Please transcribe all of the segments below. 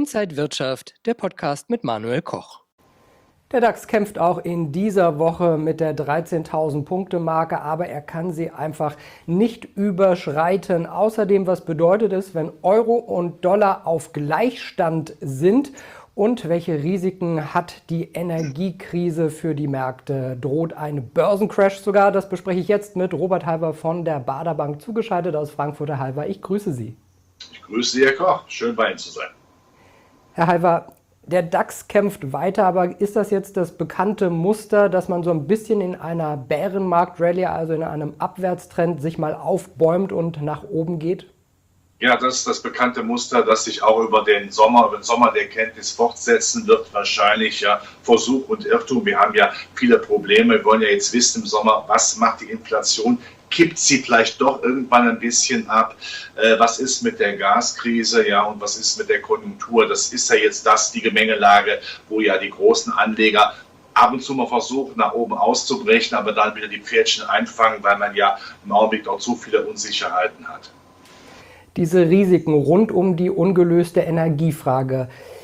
Inside Wirtschaft, der Podcast mit Manuel Koch. Der DAX kämpft auch in dieser Woche mit der 13.000 Punkte Marke, aber er kann sie einfach nicht überschreiten. Außerdem, was bedeutet es, wenn Euro und Dollar auf Gleichstand sind? Und welche Risiken hat die Energiekrise für die Märkte? Droht ein Börsencrash sogar? Das bespreche ich jetzt mit Robert Halver von der Baader Bank, zugeschaltet aus Frankfurt. Herr Halver, ich grüße Sie. Ich grüße Sie, Herr Koch. Schön bei Ihnen zu sein. Herr Halver, der DAX kämpft weiter, aber ist das jetzt das bekannte Muster, dass man so ein bisschen in einer Bärenmarkt-Rallye, also in einem Abwärtstrend, sich mal aufbäumt und nach oben geht? Ja, das ist das bekannte Muster, das sich auch über den Sommer der Erkenntnis fortsetzen wird. Wahrscheinlich ja Versuch und Irrtum. Wir haben ja viele Probleme. Wir wollen ja jetzt wissen im Sommer, was macht die Inflation? Kippt sie vielleicht doch irgendwann ein bisschen ab? Was ist mit der Gaskrise? Ja, und was ist mit der Konjunktur? Das ist ja jetzt die Gemengelage, wo ja die großen Anleger ab und zu mal versuchen, nach oben auszubrechen, aber dann wieder die Pferdchen einfangen, weil man ja im Augenblick auch zu viele Unsicherheiten hat. Diese Risiken rund um die ungelöste Energiefrage,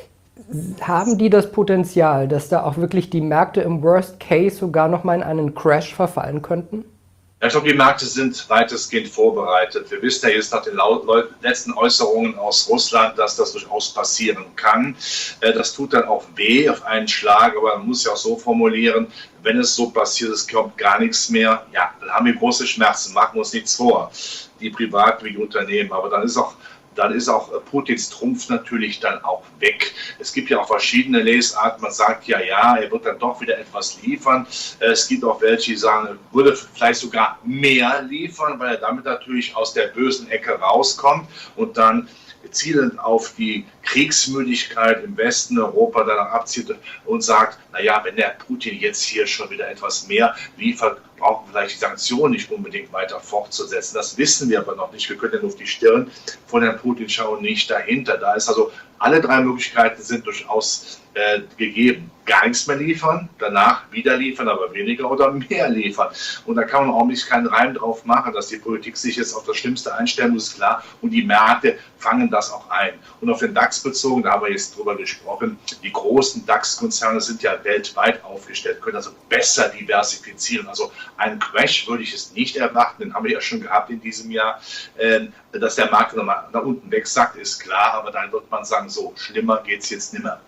haben die das Potenzial, dass da auch wirklich die Märkte im Worst Case sogar noch mal in einen Crash verfallen könnten? Ich glaube, die Märkte sind weitestgehend vorbereitet. Wir wissen ja jetzt nach den letzten Äußerungen aus Russland, dass das durchaus passieren kann. Das tut dann auch weh auf einen Schlag, aber man muss ja auch so formulieren, wenn es so passiert, es kommt gar nichts mehr, ja, dann haben wir große Schmerzen, machen wir uns nichts vor, die Privaten wie die Unternehmen. Aber dann ist auch Putins Trumpf natürlich dann auch weg. Es gibt ja auch verschiedene Lesarten. Man sagt ja, er wird dann doch wieder etwas liefern. Es gibt auch welche, die sagen, er würde vielleicht sogar mehr liefern, weil er damit natürlich aus der bösen Ecke rauskommt und dann zielend auf die Kriegsmüdigkeit im Westen Europa danach abzieht und sagt, wenn der Putin jetzt hier schon wieder etwas mehr liefert, brauchen wir vielleicht die Sanktionen nicht unbedingt weiter fortzusetzen. Das wissen wir aber noch nicht. Wir können ja nur auf die Stirn von Herrn Putin schauen, nicht dahinter. Da ist also, alle drei Möglichkeiten sind durchaus gegeben. Gar nichts mehr liefern, danach wieder liefern, aber weniger oder mehr liefern. Und da kann man auch nicht keinen Reim drauf machen, dass die Politik sich jetzt auf das Schlimmste einstellen muss, klar. Und die Märkte fangen das auch ein. Und auf den DAX bezogen, da haben wir jetzt drüber gesprochen, die großen DAX-Konzerne sind ja weltweit aufgestellt, können also besser diversifizieren. Also einen Crash würde ich es nicht erwarten, den haben wir ja schon gehabt in diesem Jahr. Dass der Markt nochmal nach unten wegsackt, ist klar, aber dann wird man sagen, so schlimmer geht es jetzt nicht mehr.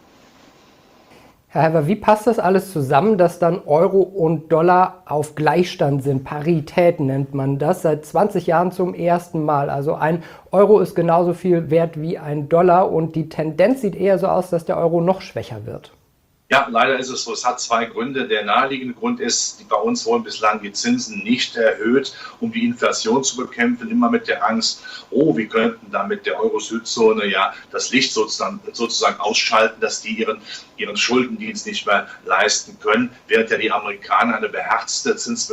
Herr Halver, wie passt das alles zusammen, dass dann Euro und Dollar auf Gleichstand sind? Parität nennt man das, seit 20 Jahren zum ersten Mal. Also ein Euro ist genauso viel wert wie ein Dollar und die Tendenz sieht eher so aus, dass der Euro noch schwächer wird. Ja, leider ist es so. Es hat zwei Gründe. Der naheliegende Grund ist, bei uns wurden bislang die Zinsen nicht erhöht, um die Inflation zu bekämpfen, immer mit der Angst, wir könnten damit der Euro-Süd-Zone das Licht sozusagen ausschalten, dass die ihren Schuldendienst nicht mehr leisten können, während ja die Amerikaner eine beherzte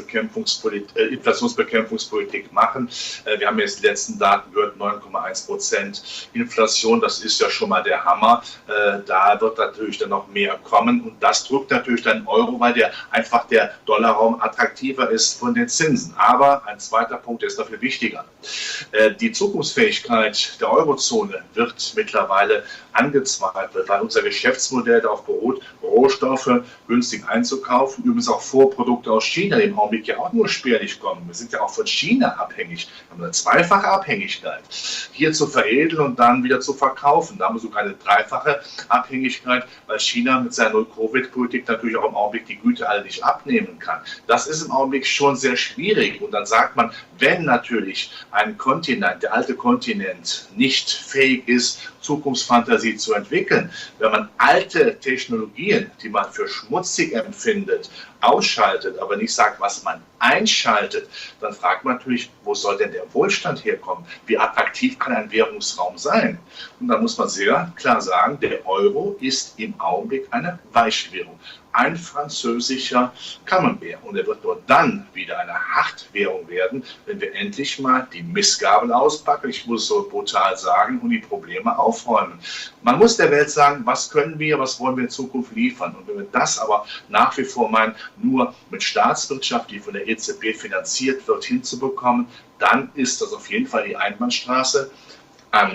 Inflationsbekämpfungspolitik machen. Wir haben jetzt die letzten Daten gehört, 9,1% Inflation, das ist ja schon mal der Hammer. Da wird natürlich dann noch mehr kommen. Und das drückt natürlich dann Euro, weil der Dollarraum attraktiver ist von den Zinsen. Aber ein zweiter Punkt, der ist dafür wichtiger. Die Zukunftsfähigkeit der Eurozone wird mittlerweile angezweifelt, weil unser Geschäftsmodell darauf beruht, Rohstoffe günstig einzukaufen. Übrigens auch Vorprodukte aus China, die im Augenblick ja auch nur spärlich kommen. Wir sind ja auch von China abhängig. Wir haben eine zweifache Abhängigkeit. Hier zu veredeln und dann wieder zu verkaufen. Da haben wir sogar eine dreifache Abhängigkeit, weil China mit seiner Null-Covid-Politik natürlich auch im Augenblick die Güte alle nicht abnehmen kann. Das ist im Augenblick schon sehr schwierig. Und dann sagt man, wenn natürlich ein Kontinent, der alte Kontinent, nicht fähig ist, Zukunftsfantasie zu entwickeln, wenn man alte Technologien, die man für schmutzig empfindet, ausschaltet, aber nicht sagt, was man einschaltet, dann fragt man natürlich, wo soll denn der Wohlstand herkommen? Wie attraktiv kann ein Währungsraum sein? Und dann muss man sehr klar sagen, der Euro ist im Augenblick eine Weichwährung. Ein französischer Camembert. Und er wird nur dann wieder eine Hartwährung werden, wenn wir endlich mal die Mistgabel auspacken, ich muss so brutal sagen, und die Probleme aufräumen. Man muss der Welt sagen, was können wir, was wollen wir in Zukunft liefern. Und wenn wir das aber nach wie vor meinen, nur mit Staatswirtschaft, die von der EZB finanziert wird, hinzubekommen, dann ist das auf jeden Fall die Einbahnstraße an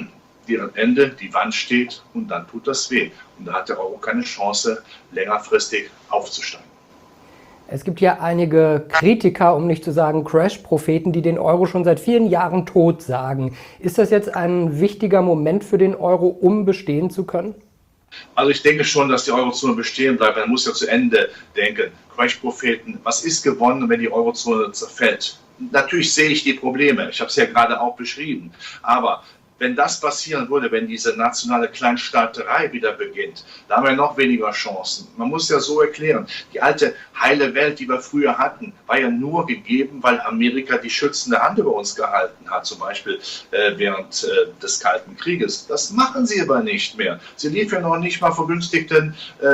deren Ende die Wand steht und dann tut das weh. Und da hat der Euro keine Chance, längerfristig aufzusteigen. Es gibt ja einige Kritiker, um nicht zu sagen Crash-Propheten, die den Euro schon seit vielen Jahren tot sagen. Ist das jetzt ein wichtiger Moment für den Euro, um bestehen zu können? Also ich denke schon, dass die Eurozone bestehen bleibt. Man muss ja zu Ende denken. Crash-Propheten, was ist gewonnen, wenn die Eurozone zerfällt? Natürlich sehe ich die Probleme. Ich habe es ja gerade auch beschrieben. Aber wenn das passieren würde, wenn diese nationale Kleinstaaterei wieder beginnt, da haben wir noch weniger Chancen. Man muss ja so erklären, die alte heile Welt, die wir früher hatten, war ja nur gegeben, weil Amerika die schützende Hand über uns gehalten hat, zum Beispiel während des Kalten Krieges. Das machen sie aber nicht mehr. Sie liefern noch nicht mal vergünstigtes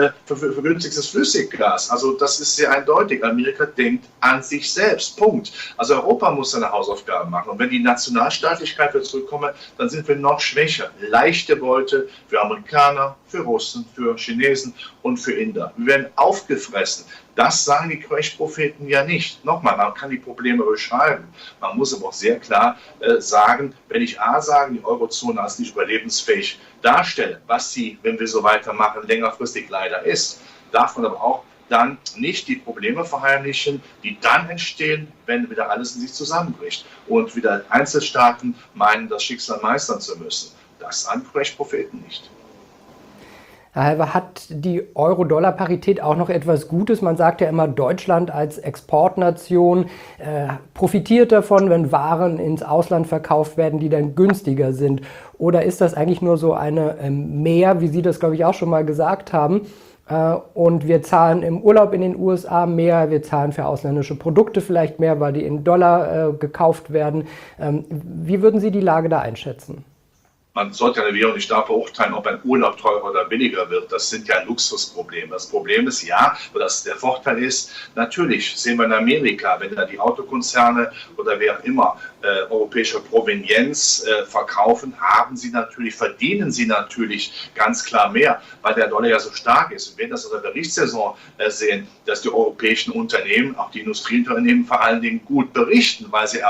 Flüssiggas. Also das ist sehr eindeutig. Amerika denkt an sich selbst. Punkt. Also Europa muss seine Hausaufgaben machen. Und wenn die Nationalstaatlichkeit wieder zurückkommt, dann sind wir noch schwächer. Leichte Beute für Amerikaner, für Russen, für Chinesen und für Inder. Wir werden aufgefressen. Das sagen die Crash-Propheten ja nicht. Nochmal, man kann die Probleme beschreiben. Man muss aber auch sehr klar sagen, wenn ich A sagen, die Eurozone als nicht überlebensfähig darstelle, was sie, wenn wir so weitermachen, längerfristig leider ist, darf man aber auch dann nicht die Probleme verheimlichen, die dann entstehen, wenn wieder alles in sich zusammenbricht und wieder Einzelstaaten meinen, das Schicksal meistern zu müssen. Das sagen Crash-Propheten nicht. Herr Halver, hat die Euro-Dollar-Parität auch noch etwas Gutes? Man sagt ja immer, Deutschland als Exportnation profitiert davon, wenn Waren ins Ausland verkauft werden, die dann günstiger sind. Oder ist das eigentlich nur so eine Mehr, wie Sie das, glaube ich, auch schon mal gesagt haben? Und wir zahlen im Urlaub in den USA mehr, wir zahlen für ausländische Produkte vielleicht mehr, weil die in Dollar gekauft werden. Wie würden Sie die Lage da einschätzen? Man sollte eine Währung nicht da beurteilen, ob ein Urlaub teurer oder billiger wird. Das sind ja Luxusprobleme. Das Problem ist ja, dass der Vorteil ist, natürlich sehen wir in Amerika, wenn da die Autokonzerne oder wer auch immer europäische Provenienz verkaufen, verdienen sie natürlich ganz klar mehr, weil der Dollar ja so stark ist. Wir werden das in der Berichtssaison sehen, dass die europäischen Unternehmen, auch die Industrieunternehmen vor allen Dingen gut berichten, weil sie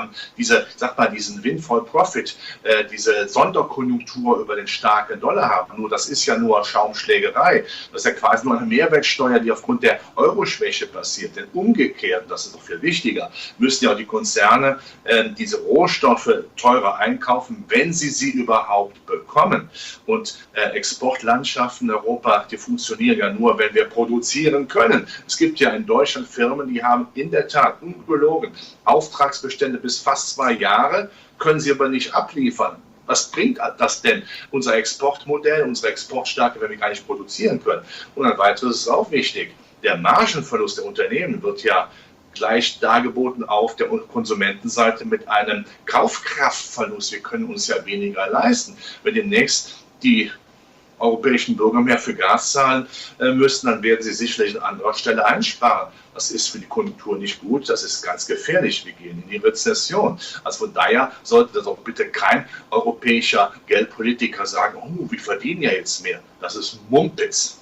diesen Windfall Profit, diese Sonderkonjunktur über den starken Dollar haben. Nur das ist ja nur Schaumschlägerei. Das ist ja quasi nur eine Mehrwertsteuer, die aufgrund der Euroschwäche passiert. Denn umgekehrt, das ist doch viel wichtiger, müssen ja auch die Konzerne diese Rohstoffe teurer einkaufen, wenn sie überhaupt bekommen. Und Exportlandschaften in Europa, die funktionieren ja nur, wenn wir produzieren können. Es gibt ja in Deutschland Firmen, die haben in der Tat ungelogen Auftragsbestände bis fast 2 Jahre, können sie aber nicht abliefern. Was bringt das denn? Unser Exportmodell, unsere Exportstärke, wenn wir gar nicht produzieren können. Und ein weiteres ist auch wichtig. Der Margenverlust der Unternehmen wird ja gleich dargeboten auf der Konsumentenseite mit einem Kaufkraftverlust. Wir können uns ja weniger leisten. Wenn demnächst die europäischen Bürger mehr für Gas zahlen müssen, dann werden sie sicherlich an anderer Stelle einsparen. Das ist für die Konjunktur nicht gut, das ist ganz gefährlich. Wir gehen in die Rezession. Also von daher sollte das auch bitte kein europäischer Geldpolitiker sagen, oh, wir verdienen ja jetzt mehr. Das ist Mumpitz.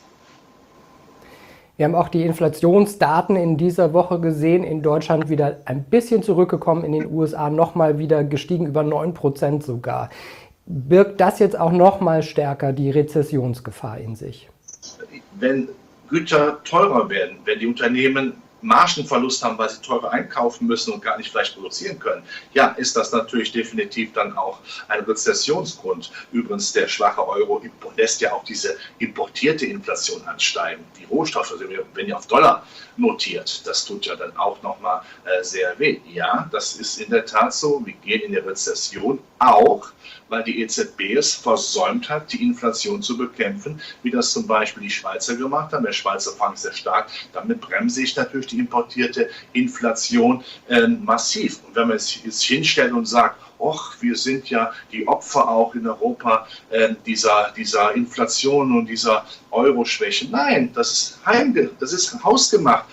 Wir haben auch die Inflationsdaten in dieser Woche gesehen. In Deutschland wieder ein bisschen zurückgekommen, in den USA nochmal wieder gestiegen, über 9% sogar. Birgt das jetzt auch nochmal stärker die Rezessionsgefahr in sich? Wenn Güter teurer werden, wenn die Unternehmen Margenverlust haben, weil sie teurer einkaufen müssen und gar nicht vielleicht produzieren können, ja, ist das natürlich definitiv dann auch ein Rezessionsgrund. Übrigens, der schwache Euro lässt ja auch diese importierte Inflation ansteigen. Die Rohstoffe, also wenn ihr auf Dollar notiert, das tut ja dann auch nochmal sehr weh. Ja, das ist in der Tat so. Wir gehen in die Rezession auch, weil die EZB es versäumt hat, die Inflation zu bekämpfen, wie das zum Beispiel die Schweizer gemacht haben. Der Schweizer Franken ist sehr stark. Damit bremse ich natürlich die importierte Inflation massiv. Und wenn man es jetzt hinstellt und sagt, och, wir sind ja die Opfer auch in Europa dieser Inflation und dieser Euro-Schwäche. Nein, das ist hausgemacht.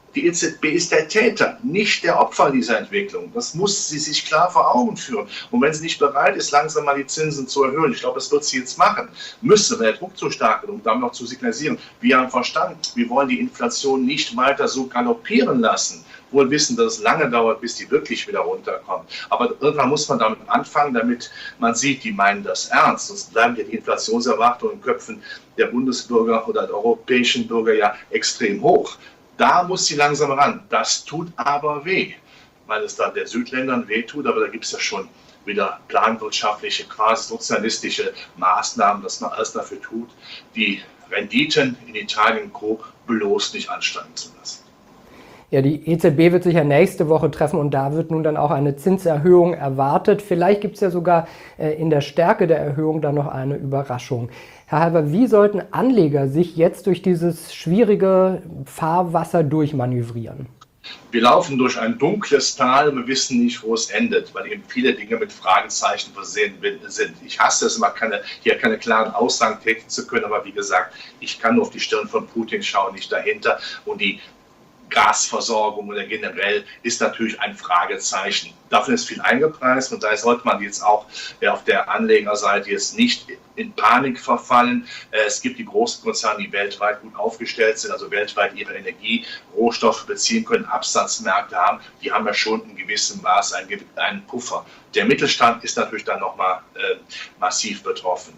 Die EZB ist der Täter, nicht der Opfer dieser Entwicklung. Das muss sie sich klar vor Augen führen. Und wenn sie nicht bereit ist, langsam mal die Zinsen zu erhöhen, ich glaube, das wird sie jetzt machen, müsste, wenn der Druck zu stark ist, um dann noch zu signalisieren, wir haben verstanden, wir wollen die Inflation nicht weiter so galoppieren lassen. Wohl wissen, dass es lange dauert, bis die wirklich wieder runterkommt. Aber irgendwann muss man damit anfangen, damit man sieht, die meinen das ernst. Sonst bleiben ja die Inflationserwartungen in Köpfen der Bundesbürger oder der europäischen Bürger ja extrem hoch. Da muss sie langsam ran. Das tut aber weh, weil es dann der Südländern wehtut, aber da gibt es ja schon wieder planwirtschaftliche, quasi sozialistische Maßnahmen, dass man alles dafür tut, die Renditen in Italien und Co. bloß nicht ansteigen zu lassen. Ja, die EZB wird sich ja nächste Woche treffen und da wird nun dann auch eine Zinserhöhung erwartet. Vielleicht gibt es ja sogar in der Stärke der Erhöhung dann noch eine Überraschung. Herr Halver, wie sollten Anleger sich jetzt durch dieses schwierige Fahrwasser durchmanövrieren? Wir laufen durch ein dunkles Tal und wir wissen nicht, wo es endet, weil eben viele Dinge mit Fragezeichen versehen sind. Ich hasse es immer, hier keine klaren Aussagen tätigen zu können, aber wie gesagt, ich kann nur auf die Stirn von Putin schauen, nicht dahinter. Und die Gasversorgung oder generell ist natürlich ein Fragezeichen. Davon ist viel eingepreist und da sollte man jetzt auch auf der Anlegerseite jetzt nicht in Panik verfallen. Es gibt die großen Konzerne, die weltweit gut aufgestellt sind, also weltweit ihre Energie, Rohstoffe beziehen können, Absatzmärkte haben. Die haben ja schon in gewissem Maß einen Puffer. Der Mittelstand ist natürlich dann nochmal massiv betroffen.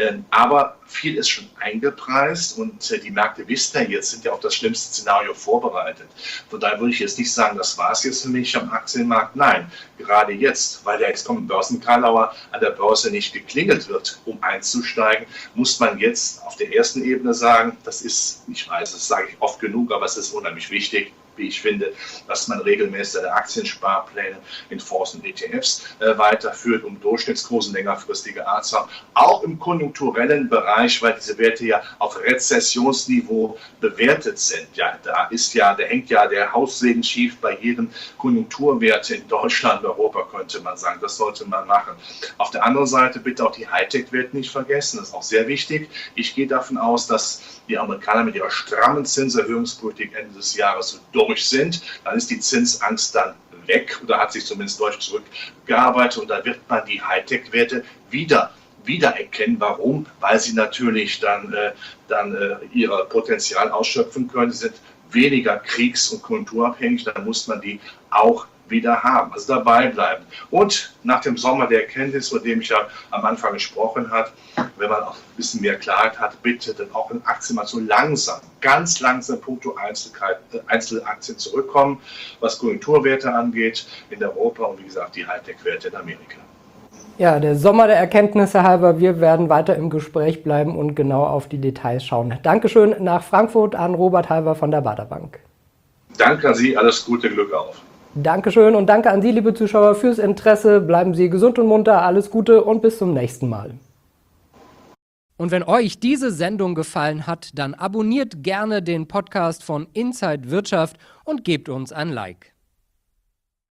Aber viel ist schon eingepreist und die Märkte wissen ja jetzt, sind ja auf das schlimmste Szenario vorbereitet. Von daher würde ich jetzt nicht sagen, das war es jetzt für mich am Aktienmarkt. Nein, gerade jetzt, weil der jetzt kommt Börsenkarlauer an der Börse nicht geklingelt wird, um einzusteigen, muss man jetzt auf der ersten Ebene sagen, das ist, ich weiß, das sage ich oft genug, aber es ist unheimlich wichtig, wie ich finde, dass man regelmäßig seine Aktiensparpläne in Fonds und ETFs weiterführt, um Durchschnittskurse längerfristige Art zu haben. Auch im konjunkturellen Bereich, weil diese Werte ja auf Rezessionsniveau bewertet sind. Ja, da hängt ja der Haussegen schief bei jedem Konjunkturwert in Deutschland, Europa, könnte man sagen. Das sollte man machen. Auf der anderen Seite bitte auch die Hightech-Werte nicht vergessen. Das ist auch sehr wichtig. Ich gehe davon aus, dass die Amerikaner mit ihrer strammen Zinserhöhungspolitik Ende des Jahres so durch sind, dann ist die Zinsangst dann weg oder hat sich zumindest deutlich zurückgearbeitet und dann wird man die Hightech-Werte wiedererkennen. Warum? Weil sie natürlich dann ihr Potenzial ausschöpfen können. Sie sind weniger kriegs- und konjunkturabhängig, dann muss man die auch wieder haben, also dabei bleiben. Und nach dem Sommer der Erkenntnis, von dem ich ja am Anfang gesprochen habe, wenn man auch ein bisschen mehr Klarheit hat, bitte dann auch in Aktien mal so langsam, ganz langsam punkto Einzelaktien zurückkommen, was Konjunkturwerte angeht in Europa und wie gesagt die Hightech-Werte in Amerika. Ja, der Sommer der Erkenntnisse halber, wir werden weiter im Gespräch bleiben und genau auf die Details schauen. Dankeschön nach Frankfurt an Robert Halver von der Baader Bank. Danke an Sie, alles Gute, Glück auf. Dankeschön und danke an Sie, liebe Zuschauer, fürs Interesse. Bleiben Sie gesund und munter, alles Gute und bis zum nächsten Mal. Und wenn euch diese Sendung gefallen hat, dann abonniert gerne den Podcast von Inside Wirtschaft und gebt uns ein Like.